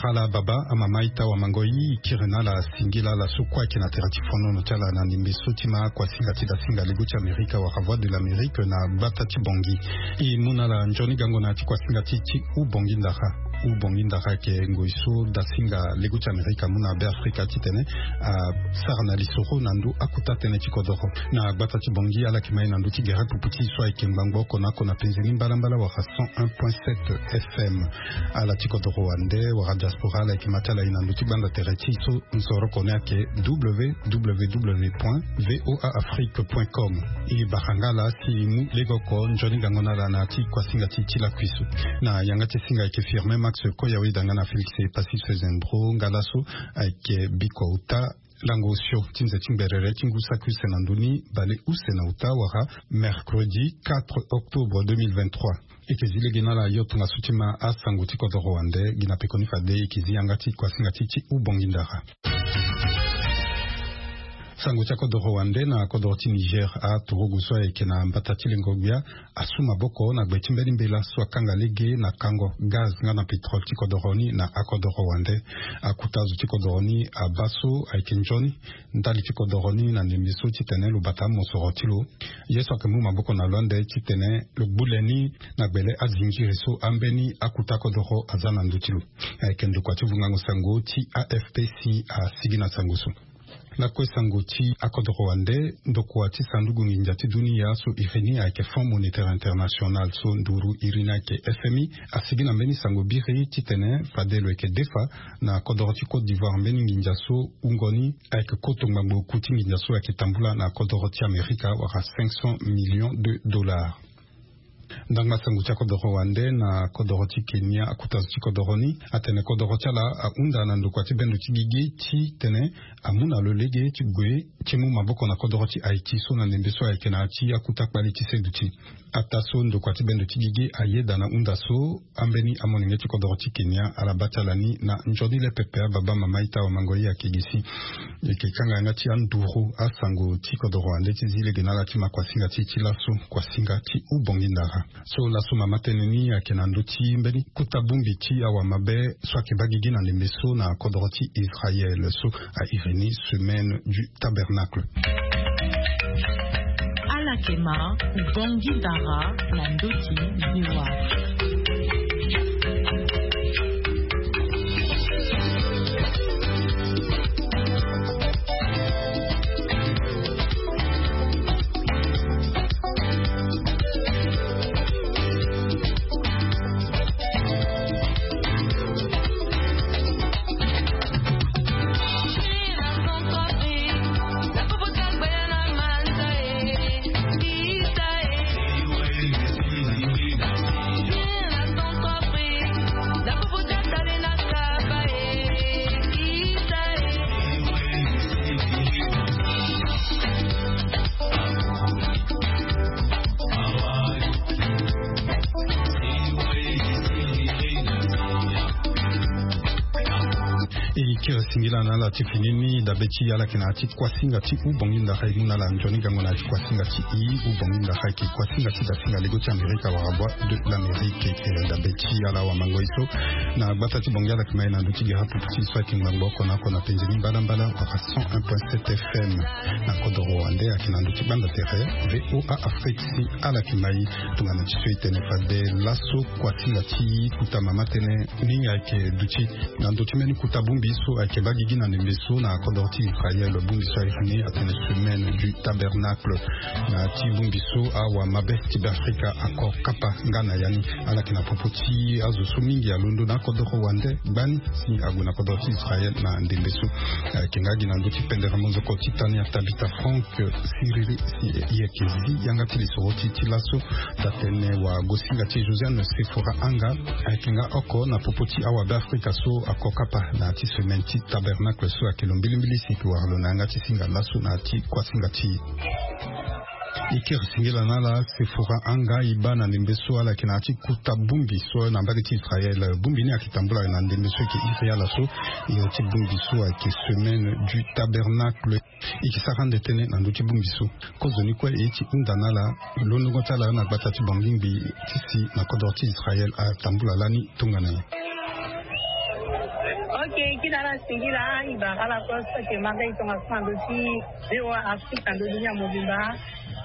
Hala baba amamaita wa mangoi kirena la singila la sukwa kina teratifono no chala na nimbeso tima kwa singa tida singa legucha Amerika wa Voix de l'Amérique na batati bongi i muna la njoni gango na kwa singa titi u bongi ndaha u bongi ndaha ke ngoiso da singa legucha Amerika muna be Afrika titene sarna lisoro nandu akuta tene chikodoro na batati bongi ala kimai nandu tigera puputi so ikembango kona penzeni mbala wa 101.7 FM ala chikodoro ande wa diaspora la kimatala inandu tibanda tereti so nsoro kona ke www.voaafrique.com i bahangala si mu legoko njoni gangona la nati kwa singa titi la kwisu na yangati singa ke firme Max Koyawe dangana Felix Passis Fezembro ngalaso ake biko uta Langosio tinze timberere tingusa kusenanduni bale usena utawara mercredi 4 octobre 2023 ikizile gina la yotunga sutima asanguti kodo Rwande gina pekoni fade ikizi yangati kwa singati ubongindara sango cha kodo Rwande na kodo Niger a turuguswa ekena mbatati lengobia asuma boko na gbetimbeli mbela swa kanga lege na kango gaz ngana petrol ti kodo Rwani na akodo Rwande akutazu ti kodo Rwani abaso aikenjoni ndali ti kodo Rwani na nemiso ti tene lo bata mosorotilo yeso kemu maboko na Londres ti tene lo buleni na gbele azingi so ambeni akuta kodo Rwani azana ndutilo aikendo kwa ti vungango sango ti AFPC a sigina sangusu la kwesangoti akodo Rwande ndokwa ti sandugu nginjati dunia so ireni ake Fonds Monétaire International so nduru irina ke FMI asigina mbeni sango biri titene fadelo eke defa na akodo ti Côte d'Ivoire mbeni nginjaso ungoni ake koto ngbango kuti nginjaso ake tambula na akodo ti Amerika waka $500 millions. Ndanga sangu cha kodo Rwande na kodo ti Kenya akutazu ti kodo Rwani atene kodo ti ala unda na ndokwa ti bendo ti gigi ti tene amuna lo lege ti gwe ti mu maboko na kodo ti Haiti so na ndembeso aikena ti akuta kpali ti seduti ataso ndokwa ti bendo ti gigi ayeda na unda so ambeni amonenge ti kodo ti Kenya ala batalani na njodi le pepe baba mamaita wa mangoi ya kigisi yeke kanga nga ti anduru asangu ti kodo Rwande ti zile genala ti makwasinga ti laso kwasinga ti ubongindara so la suma mateneni akena nduti mbeni kutabumbi ti awa mabe swaki bagigi na lemeso na kodoroti Israël so a Irénie semaine du tabernacle Alakema ubongi dara na nduti niwa singila na la tifinini da beti ala kina ti kwa singa ti ubonginda hai na la njoni gango na ti kwa singa ti ubonginda hai ki kwa singa ti da singa lego ti Amerika wa Voix de l'Amérique ke da beti ala wa mangoiso na bata ti bongala kima ina nduti ge hapu ti so ki ngbango kona penzeni mbala wa 101.7 FM na kodo Rwande akina nduti banda tere VOA Afrique si ala kimai tungana ti so itene fade laso kwa singa ti kutama matene ninga ke duti na nduti meni kutabumbi so ake bagigi na nembeso na kodorti Israël bumbiso irene atene semaine du tabernacle na ti bumbiso awa mabe ti Afrika akor kapa ngana yani ala kina popoti azo sumingi ya londo na kodo Rwande bani si aguna kodorti Israël na ndembeso kengagi na nduti pendera monzo ko titania tabita frank siriri yekezi yanga ti lisoti ti laso tatene wa gosinga ti Josiane Sefora anga kenga oko na popoti awa be Afrika so akor kapa na ti semaine ti tabernacle so akelo mbilimbili siku warlo na ngati singa laso na ti kwa singa ti ikir singila nala Sefora anga ibana ndembeso ala kina ti kuta bumbi so na mbagi ti Israël bumbi ni akitambula na ndembeso ki Israël so iyo ti bumbi so aki semaine du tabernacle ikisarande tene na nduti bumbi so kozoni kwa iti undanala lonongo tala na bata ti bangimbi tisi na kodorti Israël a tambula lani tungana Ok, kidala singila iba ala kosa ke magai tonga sandochi dewa Afrika dunia mobimba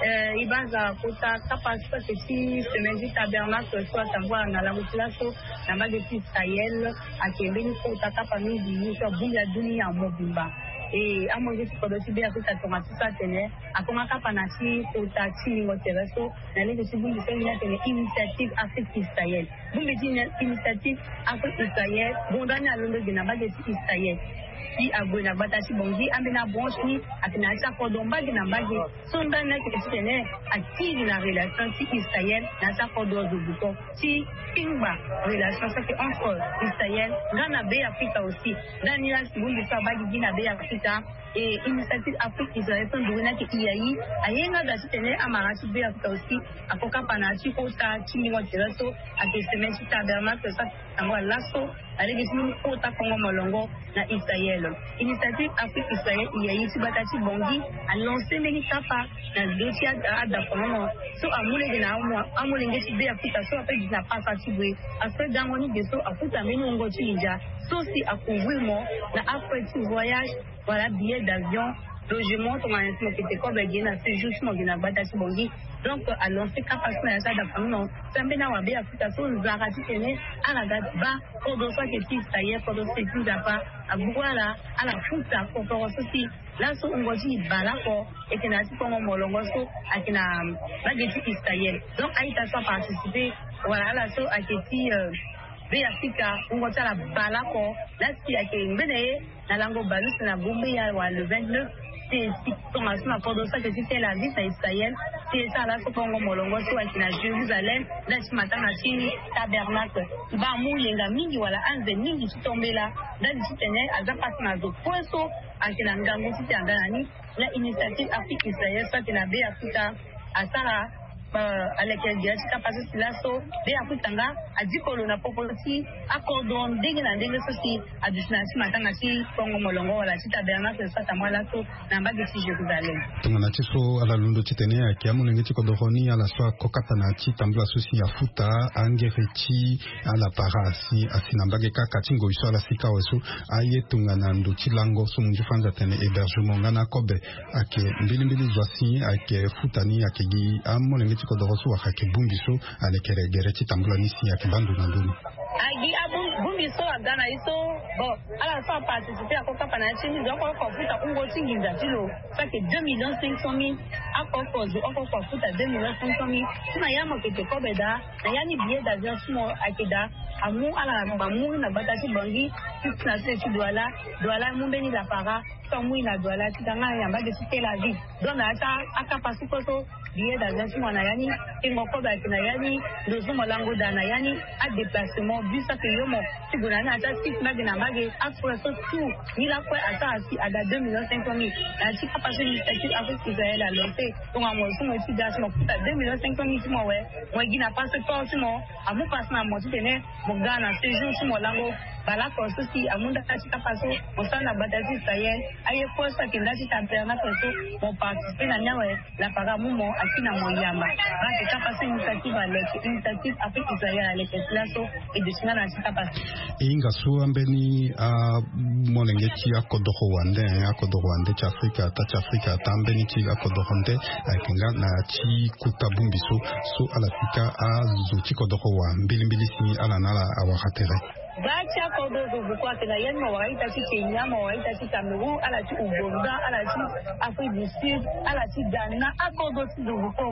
ibanza kuta kapasita kesi semenzi tabernacle soit tambwa na la mutilaso na mageti Sahel akembeni kuta kapa midi yusha buya dunia mobimba amonge tikodosi be Afrika tonga sisa tene akonga kapa na si kuta chilingo tereso na lenge sibundi senya tene initiative Afrique Israël bumbi initiative Afrique Israël bondani alondo gina bageti Israël si abona batasi bongi ambena bonchi atina sa kodomba gina bagi sonda na kitene akili na relation si Israël na sa kodozo buko si kimba relation ça que entre Israël na be Afrika aussi dani la sibundi sa bagi gina be Afrika et initiative Afrique Israël son douena ki iai ayenga da tene amarasi be Afrika aussi akoka panachi kota chimingo teraso akesementi tabernacle ça tamwa lasso avec une quota Congo Molongo na Israël. Initiative Afrique Israël iai si batati bongi a lancé meni kapa na dotia da Congo so amule de na amule ngeti be Afrika so après dina pasa tibwe après dangoni beso akuta meni ngoti inja so si akuvimo na après tu voyage voilà billet d'avion logement on a un qui était comme bien c'est justement gina batati bongi donc à lancer capacité na ça da Congo sambena wa be Afrika so nzarati tene ala ba kodo so ke Israël kodo se tuza pa abwala ala futa ko so si la so ngoji balako et que na si Congo Molongo so akina bageti Israël donc aita so participer voilà la so aketi be Afrika ngota la balako la si akembene na lango balus na bombe ya wa le 29 c'est comment ça pour ça que c'était la vie à Israël c'est ça là ce Congo Molongo so akina Jérusalem là ce matin na chini tabernacle ba muyenga mingi wala anze mingi tombe là dans tene azapata na zo poso akina ngango titi andani la initiative Afrique Israël ça que na be Afrika asara avec les gens qui passent sur la so be Afrika nga adikolo na popolati accord ndenge na ndenge sosi additionasi matanga si Congo Molongo wala si tabernacle ça tamala so na mbageti Jérusalem tungana tiso ala lundo titene akiamu ngeti kodoroni ala so kokata na ti tambla sosi ya futa angerechi ala parasi asina mbage kaka tingo iso ala sika weso aye tungana ndo tilango so munjufanza tene hébergement ngana kobe ake mbili zwasi ake futani ake gi amu ngeti kodoroso akake bumbiso ale keregere ti tambla nisi ake bandu na nduni agi bumbiso agana iso bon ala fa participer à koka panachini donc on futa ungo tinginza tilo ça que 2,500,000 akokozo okoko futa 2,500,000 tuna yamo kete kobeda na yani billet d'avion sumo akeda amu ala bamu na batati bangi na se tu doala mumbeni la para kamui na doala tanga yamba de Tel Aviv donc na aka pasukoto billet d'avion sumo na yani ingoko ba na yani dozo molango dana yani a déplacement bus ça que yomo siguna na ta six magina mage après ça tout il a quoi ata asi ada 2,500,000 na ti capacité initiative Afrique Israël a lancé donc à moi sumo ti das mo kuta 2,500,000 sumo we mo gina passeport sumo amu passe na mo ti tene mo gana séjour sumo lango bala ko so si amunda ta ti capacité mo sana batati Israël aye ko ça que ndati tabernacle so mo participer na nyawe la para mumo akina mo yamba ba ti capacité initiative Afrique Israël avec Lasso et de Sina na ti capacité inga so ambeni molengeti akodoho wande cha Afrika ta Afrika tambeni ti akodohonde akinga na ti kutabumbiso so alafika azuti kodoho wa mbili si ala nala awahatere bacha kodozo bukwa tena yani mawaita ti Kenya mawaita ti Cameroun ala ti Uganda ala ti Afrique du Sud ala ti Ghana akodo ti bukwa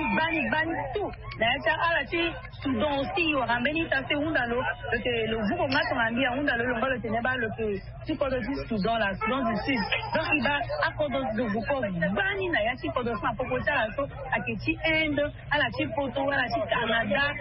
bani tout na ya ala ti Soudan aussi warambeni ta se undalo le vuko ngato ngambia undalo lo ngalo teneba lo ti kodo ti Soudan la Soudan du Sud donc iba akodo ti bukwa bani na ya ti kodo sa popota la so aketi Inde ala ti Poto ala ti Canada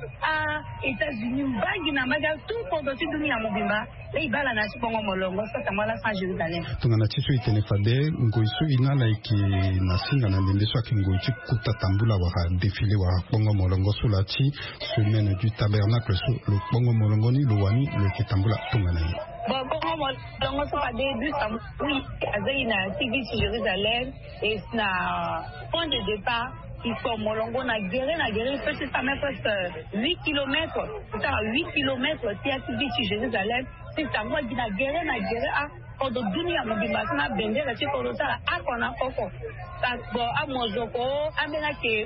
a États-Unis bangi na maga tout kodo ti dunia mobimba le ibala na ti Congo Molongo so tamala sa Jérusalem tungana ti so itene fade ngoiso ingala iki na singa na ndende so akingo ti kuta tambula wa défilé wa Congo Molongo so la ti semaine du tabernacle so le Congo Molongo ni lo wani le ki tambula tungana ni bon Congo Molongo so pa début ça oui azai na TV Jérusalem et na point de départ il faut Molongo na guerre peut-être ça met presque 8 km c'est ça 8 km si à TV Jérusalem sisa moi gina gere na gere a kodo dunia mobimba na bendera ci kodo sala akona koko bo amozoko amena ke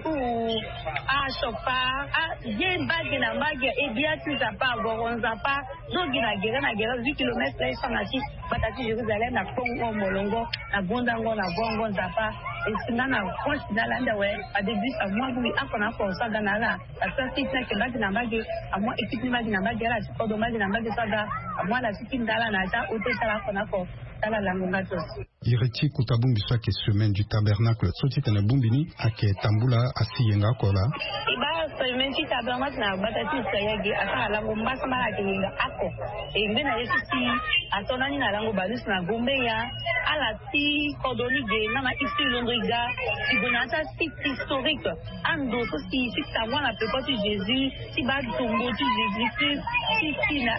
a sopa a ye bagi na bagi e biati za pa goronza pa do gina gere na gere 8 km sana ci batati Jerusalem na Kongo molongo na bondango na bongo zapa esinana konsidala ndawe adebisa mwangu akona ko saga na la asasi na ke bagi na bagi amwa ekipi bagi na bagi la kodo bagi na bagi saga amwa la sikindala na ta utesala kona ko tala la ngato ireti kutabumbi swake semaine du tabernacle soti tene bumbini ake tambula asiyenga kola iba semaine du tabernacle na batati sayagi aka la ngomba sama ake hinga ako ngena yesu si atonani na lango balus na gombe ya ala si kodoni de na ici londriga si bonata site historique ando so si savoir la pépote Jésus si ba tombo tu Jésus si na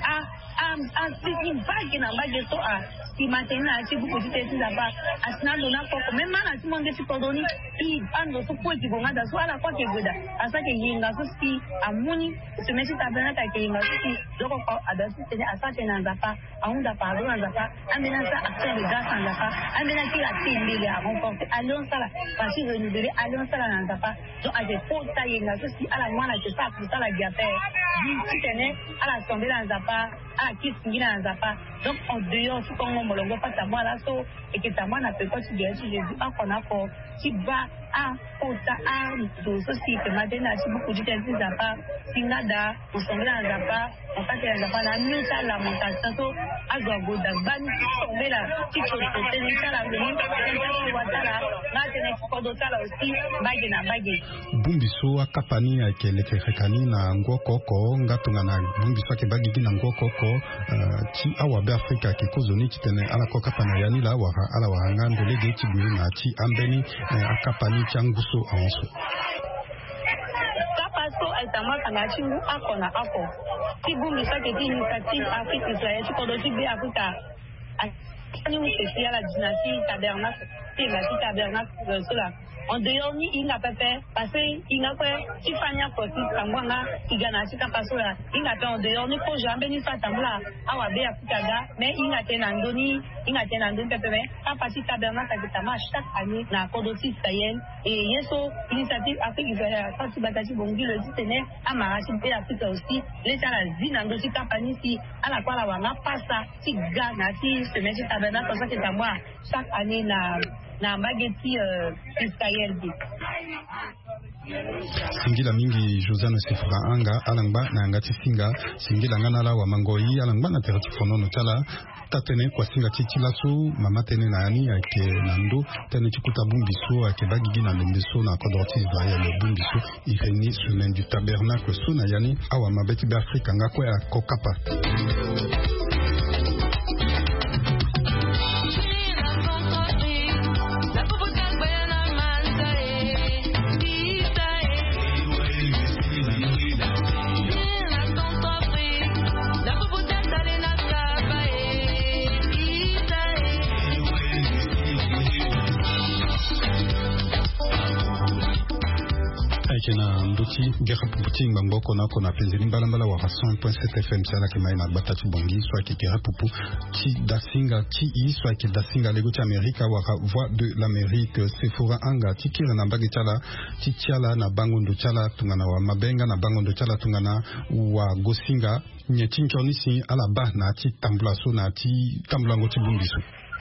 si une vague na vague so a si maintenant si beaucoup de choses là-bas asna dona koko même na si monde si kodoni i ando so ko ti bonga da so ala kwa ke goda asa ke yinga so si amuni se mesi tabana ka ke yinga so si doko ko adasi tene asa tena nzapa aunda pardon nzapa amena sa action de grâce nzapa amena ki la tindele a renforcer alliance sala parce que renouveler alliance sala nzapa donc a des porta yinga so si ala mwana ke sa pour sala diape di tene ala tomber nzapa ala ki singira nzapa donc en dehors tout comme molongo pata mwana so et que ta mwana peut pas se dire Jésus akona ko qui va a porta a do so si te madena si beaucoup de temps nzapa singada usongela nzapa wakati nzapa na nusa la montation so azwa goda bani tombela tiko tene sala ngeni watala matene kodo sala aussi bagi na bagi bumbiso akapani akeleke rekani na ngokoko ngatunga na bumbiso akebagi na ngokoko ti awabe Afrika ke kozoni kitene ala ko kapana yani la wa ala wa ngando lege tibwe na ti ambeni akapani changuso anso kapaso aitama kana chingu akona ako tibumbi sake ti initiative Afrique Israël ti kodo ti be Afrika ani mu se la dynastie tabernacle ti la ti tabernacle cela en dehors ni inga pepe parce inga kwe tifanya kosi kambwanga igana chika pasola inga pe en dehors ni ko jambe ni fatambula awa be Afrika ga mais inga tena ndoni pepe mais a partir tabernacle kitama chaque année na kodoti Sahel et yeso initiative Afrique Israël quand tu batati bongi le tene amarachi pe Afrika aussi les ala zina ndoti kampani si ala kwa la wanga pasa ti ga na ti semence tabernacle ça kitama chaque année na mageti Israël bi singila mingi Josiane Sifra anga alangba na ngati singa singila ngana la wa mangoi alangba na terati fonono tala tatene kwa singa titilaso mama tene na ani ake nando tene chikuta bumbiso ake bagigi na lembeso na kodorti Israël bumbiso ireni semaine du tabernacle so na yani awa mabeti be Afrika ngakwe akokapa kena nduti gera puputi mbamboko na kona penzeli mbala wa 100.7 FM sana kema na batatu bongi soit ki gera pupu ti dasinga ti i soit ki dasinga lego ti Amerika wa voix de l'Amérique Sephora anga ti kira na mbagi tala ti tiala na bangondo tala tungana wa mabenga na bangondo tala tungana wa gosinga nyeti nchonisi ala ba na ti tambulaso na ti tambulango ti bumbiso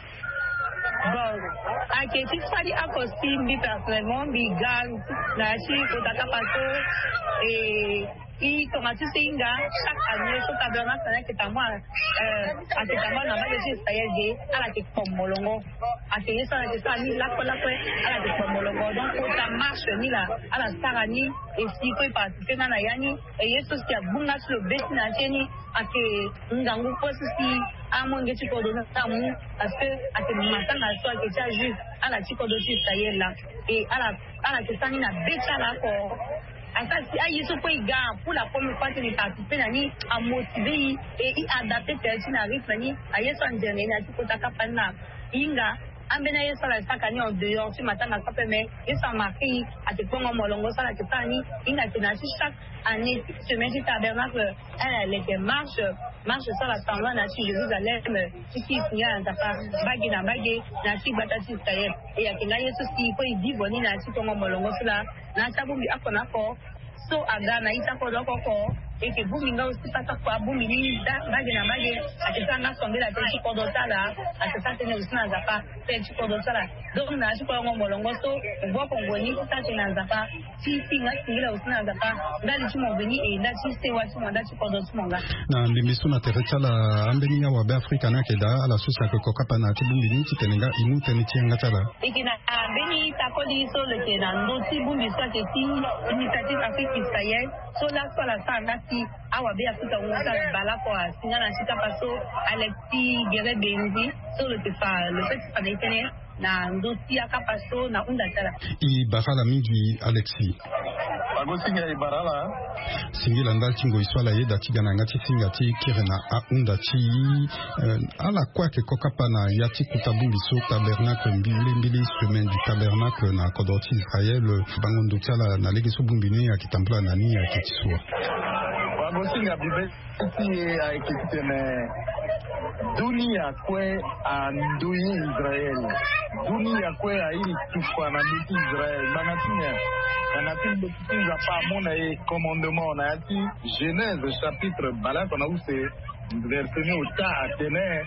ake ti fadi akosti mbi personnellement mbi gal na chi kotaka paso i tomati singa chaque année so tabernacle na ketama na ba de Israël de ala ke pomolongo ake yesa na kesa ni la kola kwe ala ke pomolongo donc kota marche ni la ala sarani et si ko participer na yani et yeso si abunga sur le beti na cheni ake ngangu posi si amonge chiko do na tamu parce que ake matanga so ake cha juste ala chiko do Israël là et ala ke sani na beta la ko asasi ayeso ko iga pour la première fois ni participer nani a motiver et adapter tel na rythme ni ayeso ndene na chiko takapana inga ambena yeso la sakani en dehors tu matanga kape mais yeso marqué à te pongo molongo ça la te tani inga tenachi chaque année semaine du tabernacle elle était marche sur la sangla na ci Jérusalem ici sinya nzapa bagi na bagi na ci batati Israël et akinga yeso si ko idivo ni na ci pongo molongo cela na tabumbi akona ko so agana itako lokoko eke buminga aussi pata kwa bumini bagi na bagi atesanga sombela te kodotala atesate ne usina zapa te kodotala donc na ci ko ngomolongo so bo kongoni tate na zapa ti singa singila usina zapa ndali ci mobeni e ndali ci sewa ci manda ci kodotumonga na ndimisu na teretala ambeni ya wabe Afrika na keda ala susa ko kapana ti bumbini ti tenenga inu teniti ngatala ikina ambeni takoli so le ke na ndoti bumbi so ke ti initiative Afrique Israël so la so la sanga ti awabe Afrika unga bala kwa singa na chika paso Alexis Gere Benzi so le fait panetene na ndoti akapaso na unda tala I barala mingi Alexis agosinga I barala singila ndal tingo iswala yeda tigana ngati singa ti kirena a unda ti ala kwa ke kokapana yati kutabumbi so tabernacle mbili semaine du tabernacle na kodoti Israël bangondo tiala na lege so bumbini ya kitambula nani ya kitiswa agosinga bibe ti a ekitene dunia kwe andui Israel dunia kwe airi tufa na biti Israel manatinya bekitinza pa mona e commandement na yati Genèse chapitre bala kona use verset ni uta atene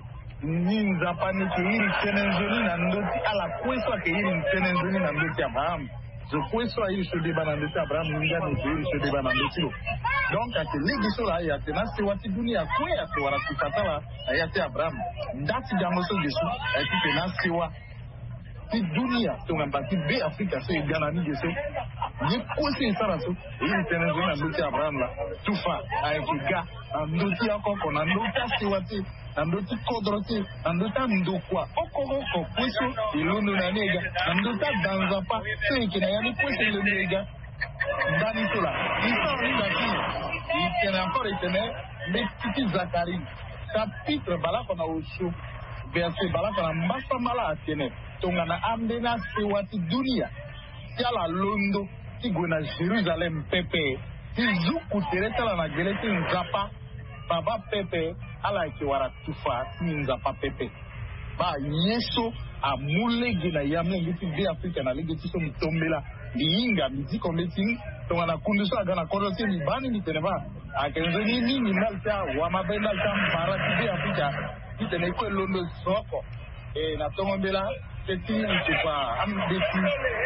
ninza pani ke iri tenenzoni na ndoti ala kweso ke iri tenenzoni na ndoti Abraham je kweso iri shodiba na ndoti Abraham ninga ni iri shodiba na ndoti donc ate legiso la ya tena se wati dunia kwe ate wara tufatala ya te Abraham ndati jango so gesu ati tena sewa ti dunia tunga bati be Afrika so igana ni gesu ye kwese sara so iri tena zona ndoti Abraham la tufa aikiga ndoti akoko na ndoti sewati na ndoti kodrote na ndota ndokwa okoko kweso ilondo na nega na ndota danzapa so ikina yani kwese le nega ndani tola isa ni ndaki ikena encore itene metiki Zakari chapitre balako na osho verset balako na mbasa mala atene tonga na ambena sewati dunia tiala londo tigona Jerusalem pepe tizuku teretala na geleti nzapa baba pepe ala kiwara tufa nzapa pepe ba yeso amulegi na yamle ngiti be Afrika na legi tiso mtombela liinga mitiko meeting tonga na kunduso agana kodoti ni bani ni teneba akenzeni nini nalta wa mabenda tambara be Afrika kitene ko londo soko na tombela teti ntupa ambeti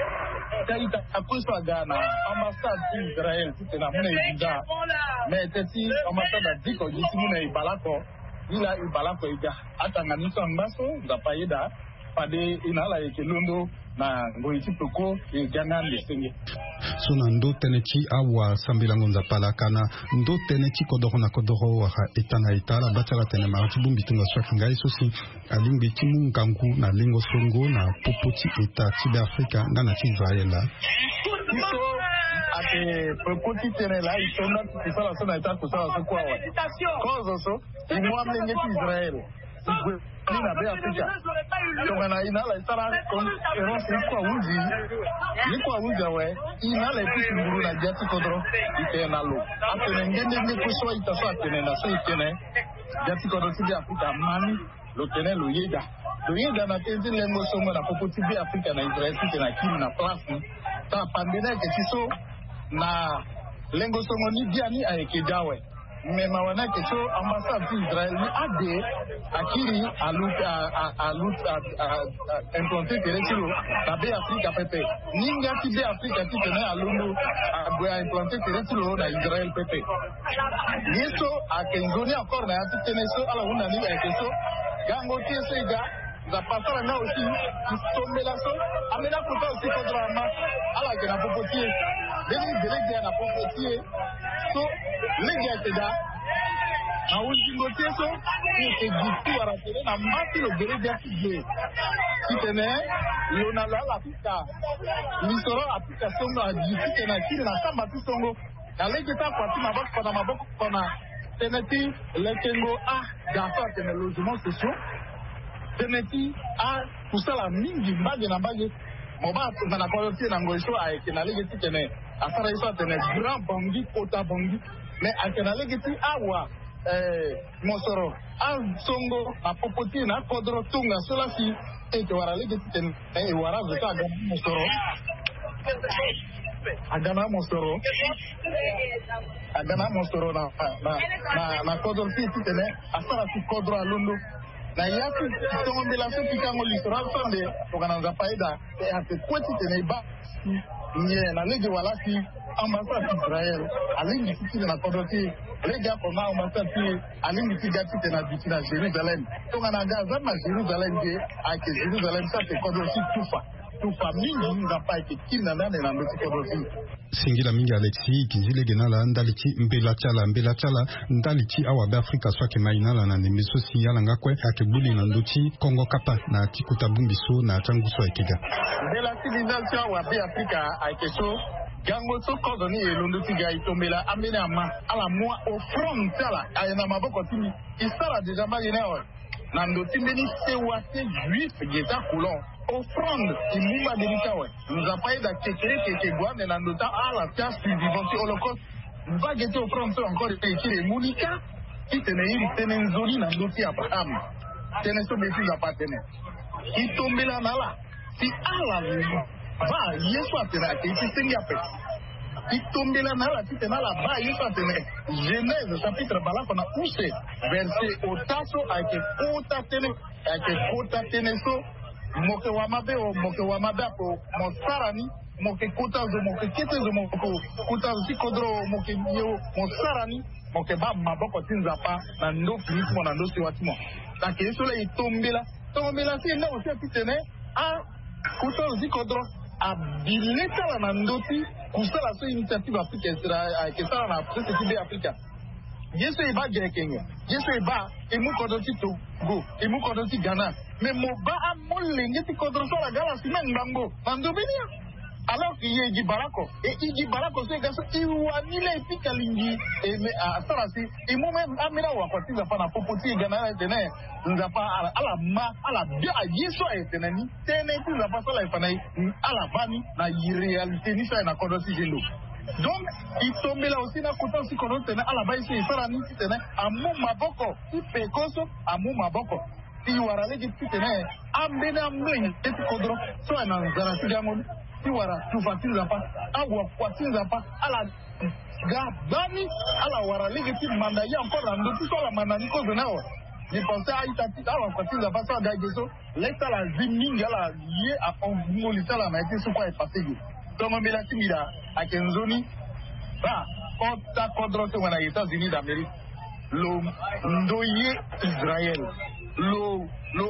taita akoso agana ambassade Israel tena muna ibinda mais teti ambassade diko jisi muna ibalako ila ibalako iga atanganiso ambaso ngapayeda pade inala ekelondo na ngoiti poko egana ndesenge sona ndo teneti awa sambilango nzapala kana ndo teneti kodoro na kodoro wa etana etala batala tene marati bumbi tunga swaki ngai sosi alimbi timu ngangu na lingo songo na popoti eta tibe Afrika ngana ti Israela iso ate popoti tene la isonda tisala sona eta kusala so kwa wa kozo so imwamle ngeti Israel nina be Afrika tongana inala isara kon erosi kwa uzi we inala ipisi mburu na jati kodro itena lo atene ngende ne kuswa itaso atene na so itene jati kodro tibi Afrika mani lo tene lo yeda na tenzi lengo songo na popo tibi Afrika na Israel tena kini na place ta pandena ke tiso na lengo songo ni diani ayekedawe mema wana kesho ambassade Israel ni ade akiri alut implanté teresilo na be Afrika pepe ninga ti be Afrika ti tene alundu agwe implanté teresilo na Israel pepe yeso akenzoni encore na yati teneso ala una ni kesho gango tieso iga za pasara na aussi istombela so amena kuta aussi kontrama ala gena popotie deni delege na popotie so lege ateda na ujingo teso ni ke ditu aratele na mati lo delege atije kitene lona la pika lisoro apika songo ajiti tena kile na kama tu songo na lege ta kwa maboko kona teneti lekengo dafa tene logement social teneti a kusala mingi mbage na mbage moba na kolotie na ngoisho akenalege tene asara iso tene grand bangi kota bangi mais akenalege ti awa mosoro songo apopoti na kodro tunga sola si ete waralege tene wara zeka ga mosoro agana mosoro na kodro ti tene asara ti kodro alundo na yaki tongombela so pikango littoral sonde tokananza faida ate kweti tene ba nye na lege wala si ambassade Israël alingi titi na kodoti lege akoma ambassade alingi tigati tena biti na Jérusalem tokananga za na Jérusalem je ake Jérusalem sa te kodoti tufa mingi ngapa eke kina nane na ndoti kodoti Singila mingi Alexi kinjile genala ndaliti mbela chala ndaliti awa be Afrika swake mainala na nemiso sinyala ngakwe akebuli na ndoti Kongo kapa na tikuta bumbiso na changuso ekega mbela civilisation awa be Afrika akeso gango so kodoni elondo tiga itombela amene ama ala mwa offrande tala ayena maboko timi isala deja mayenewa na ndoti mbeni sewate juif geta coulon offrande imumba delikawe nous a pas d'akeke guane na ndota ala tia survivance holocauste va gete offrande so encore ekile munika itene iri tene nzoli na ndoti Abraham tene so beti za patene itombela nala si ala va yesu atena ke singa pe itombela nala titena la ba yesu atena Genèse chapitre balako na use verset otaso ake kota tene so moke wa mabe po mosarani moke kutazo moke ketezo moke kutazo sikodro moke yo mosarani moke ba maboko tinzapa na ndo kristo na ndo siwatimo na keso le itombela si na osia pitene a kutazo sikodro a bileta na ndoti kusala so initiative Afrika Israel kesala na president Afrika Yesu eba Kenya Yesu eba emukodoti Togo emukodoti Ghana mais moba a molenge ti kodro sala gala simengango mandobinia alors que ye gibarako gibarako so gaso iwanile pikalingi me asara si imu même amira wa kwatiza pa na popoti Ghana tene nzapa ala bia Yesu etenani tene ti nzapa sala ifanai ala bani na réalité ni sa na kodoti jendo. Donc, il tombe là aussi dans le côté aussi qu'on a à la base, il fait la nuit, à mon maboko, il fait coso, à mon maboko. Il y aura les petits tenants, à m'en mener, et tu condro, soit un anzara, tu gamon, tu auras tout facile là-bas, à voir poitrine là-bas, à la gabani, à la wara les petits mandaïs encore dans le tout sur la mananico de Nao. Je pensais à Itati, à la poitrine là-bas, ça a gagné ça, l'état la ziming, à la liée à un molita, la maîtrise, sur quoi est passé. Donc, on met la timida à Kenzoni. Bah, quand ta condrote aux États-Unis d'Amérique, le ndoye Israël, le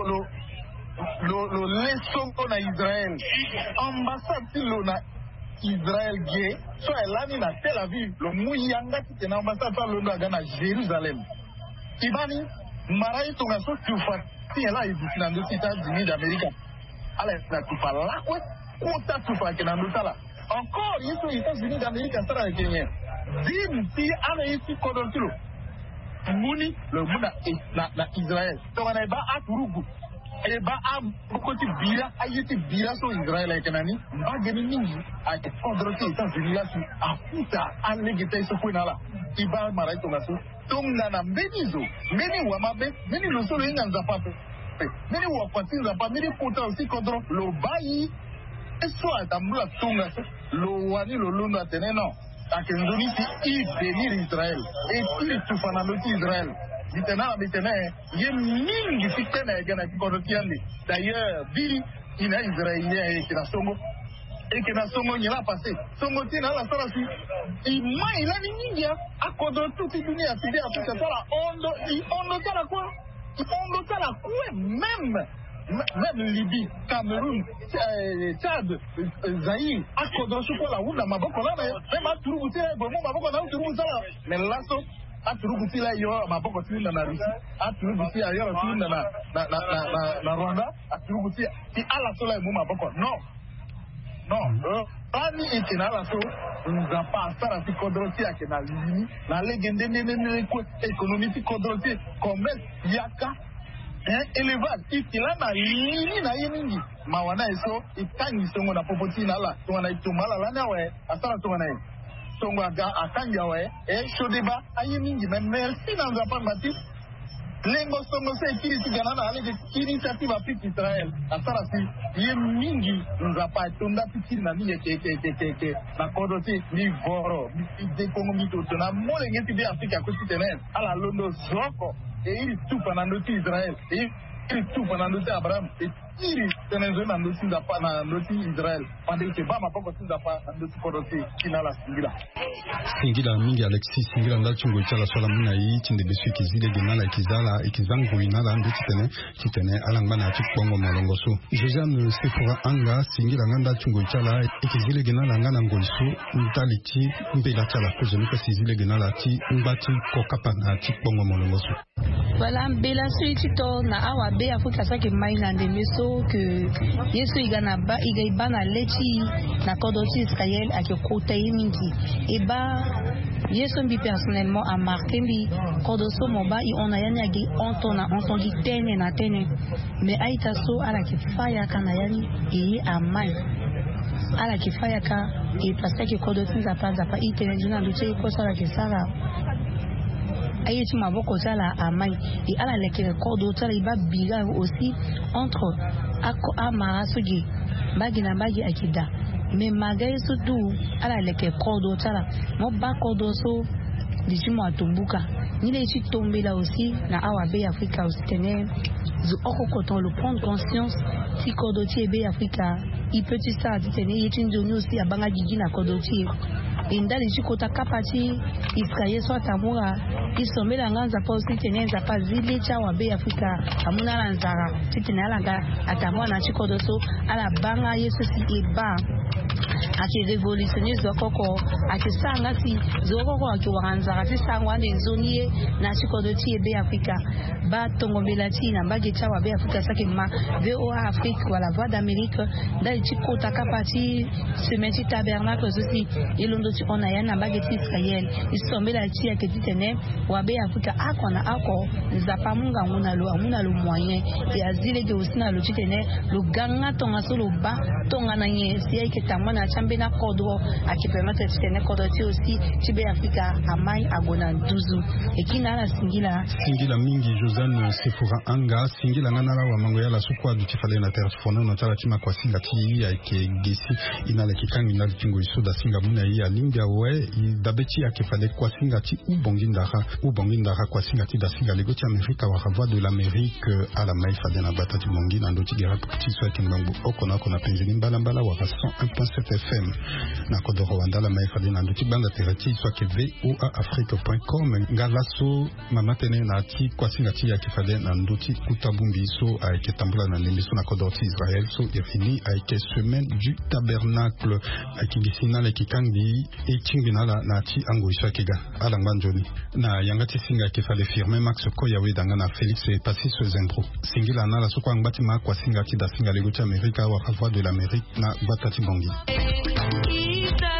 leçon qu'on a Israël, ambassade si l'on a Israël gay, soit l'année à Tel Aviv, le Mouyanga qui est l'ambassade par l'on a gagné à Jérusalem. Ibani, Maraï Tongaso, tu fais, si elle a été dans les États-Unis d'Amérique, alors, tu parles là, quoi? Kota tufa ke na ndotala encore yeso États-Unis d'Amérique asara Kenya dimti ana yesi kodontilo muni le muna na Israël to wana ba aturugu e ba abukoti bira ayeti bira so Israël kenani ba geni ningi a ke kodroki États-Unis la su afuta anlegete so kunala iba marai to ngaso tumna na mbenizo meni wa mabe meni lo solo inga pape meni wa kwatinza pa meni kota aussi kodro lo bayi soit d'amula tunga lo wani lo lunda teneno akendoni si bénir Israël et il tout fanaloti Israël ditena bitene ye mingi fitena gana kodotiandi d'ailleurs biri ina israélien et kina songo nyala passé songo tina la sala si ima ila ni nyingi akodo tuti dunia tidi Afrika sala ondo tala quoi même Libye, Cameroun, Tchad, Zaïre, Akodo, Chocolat, Oula, Maboko, là, même à Tourouti, vraiment, Maboko, là, Tourouti, là, mais là, à Tourouti, là, il y a Maboko, tu dans la Russie, à Tourouti, ailleurs, tu dans la Rwanda, à Tourouti, et à la soleil, Maboko, non, Ani itina la so nzapa sara ti kodroti ake na lini na legende ne ko economique kodroti commerce yaka élevage itilana lini na yemingi mawana eso itangi songo na popoti na la tongana itumala la nawe asala tongana songo aga akanja we shodeba ayemingi mais merci na nzapa mbati lengo songo se kiri tigana na ale initiative apik Israël asala si yemingi nzapa tonda pikiri na miye ke na kodoti ni voro de kongo mito tona molenge ti de Afrika ko titenen ala londo zoko ili tupa na ndoti Israel ili tupa na ndoti Abraham ili tenezo na ndoti ndapa na ndoti Israel pande ke ba mapoko tindapa na ndoti kodoti kinala singila mingi Alexis singila ndachungo chala swala muna yi tinde besu kizile genala ikizangu inala ndoti titene alangba na tikpongo molongoso Josiane Sephora anga singila nganda chungo chala ikizile genala ngana ngoliso ntaliti mbela chala kozonika sizile genala ti mbati kokapa na tikpongo molongoso. Voilà, bela suitito na awa be Afrika sake maina ndemeso que yesu igana ba igaibana lechi na kodoti Israël ake kota yimingi eba yesu mbi personnellement a marqué mbi kodoso moba I ona yani agi ontongi tene na tene me aita so ala kifaya kana yani iyi amai ala kifaya ka e pasake kodoti zapa itene juna luche kosa la kisara ayeti maboko tala amai et ala leke kodo tala iba biga aussi entre ako amara sugi bagi na bagi akida mais magay sudu ala leke kodo tala mo ba kodo so dijimo atumbuka nile ichi tombela aussi na awabe Afrika aussi tene zu okokoton le prendre conscience si kodo ti ebe Afrika il peut ça tene yeti ndoni aussi abanga gigi na kodo ti indali chikota kapati Israël soit amura isomela nganza pa aussi tenenza pa zile cha wa be Afrika amuna lanzara titina langa atamwa na chikodoso ala banga yesu si eba ati révolutionner zokoko ati sanga si zokoko ati wanzara ti sangwa de zonie na chikodoti ebe Afrika ba tongombela ti na mbage cha wa be Afrika sake ma VOA Afrique wala voix d'Amérique ndali chikota kapati sementi tabernacle aussi ilondo on a yana bageti Israël isombela tia ketitene wabe Afrika akona ako zapamunga nguna lo moyen et azile de osina lo titene lo ganga tonga solo ba tonga na nye sia ketamwa na chambe na kodo akipemata titene kodo ti aussi tibe Afrika amai agona nduzu ekina la singila mingi Josiane Sephora anga singila ngana la wa mango ya la sukwa du tifale na terre fona na tala tima kwa singa ti ya ke gesi inale kikangi na tingo isoda singa muna ya linga we dabeti akifale kwa singa ti ubongindara kwa singa ti da singa lego ti Amerika wa voix de l'Amérique à la maifa de na batati mongi na ndoti gera petit soit kimbangu okona kona penzini mbala wa 101.7 FM na kodo Rwanda la maifa de na ndoti banda terati soit ke voaafrique.com ngalaso mama tene na ti kwa singa ti akifale na ndoti kutabumbi so aiketambula na nemiso na kodo ti Israël so yefini aike semaine du tabernacle akigisina le kikangi et Chinginala na ti ango ishakiga alanganjoni na yangati singa kifale firme Max Koyawe dangana Félix et Passis Zembro singila na la sokwa ngati ma kwa singa ti da singa lego ti Amerika wa voix de l'Amérique na batati bongi